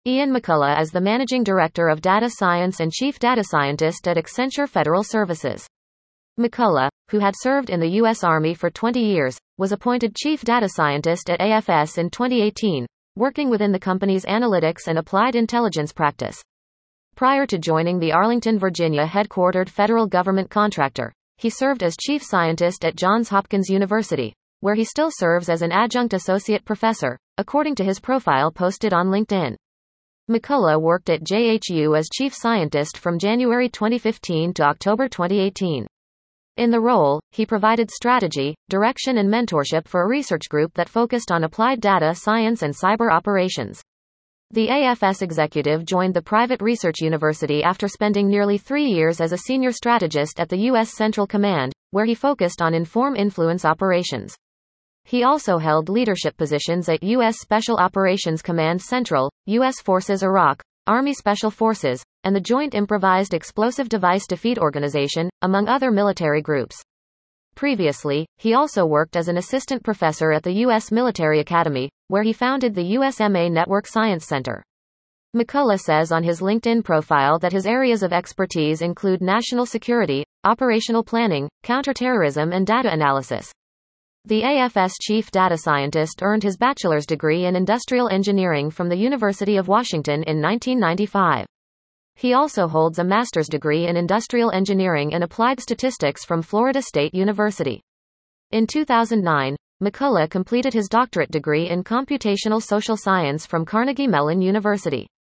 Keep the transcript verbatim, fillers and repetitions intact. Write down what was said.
Ian McCullough is the Managing Director of Data Science and Chief Data Scientist at Accenture Federal Services. McCullough, who had served in the U S Army for twenty years, was appointed Chief Data Scientist at A F S in twenty eighteen, working within the company's analytics and applied intelligence practice. Prior to joining the Arlington, Virginia headquartered federal government contractor, he served as Chief Scientist at Johns Hopkins University, where he still serves as an adjunct associate professor, according to his profile posted on LinkedIn. McCullough worked at J H U as Chief Scientist from January twenty fifteen to October twenty eighteen. In the role, he provided strategy, direction and mentorship for a research group that focused on applied data science and cyber operations. The A F S executive joined the private research university after spending nearly three years as a senior strategist at the U S Central Command, where he focused on inform influence operations. He also held leadership positions at U S Special Operations Command Central, U S Forces Iraq, Army Special Forces, and the Joint Improvised Explosive Device Defeat Organization, among other military groups. Previously, he also worked as an assistant professor at the U S Military Academy, where he founded the U S M A Network Science Center. McCullough says on his LinkedIn profile that his areas of expertise include national security, operational planning, counterterrorism and data analysis. The A F S chief data scientist earned his bachelor's degree in industrial engineering from the University of Washington in nineteen ninety-five. He also holds a master's degree in industrial engineering and applied statistics from Florida State University. In two thousand nine, McCullough completed his doctorate degree in computational social science from Carnegie Mellon University.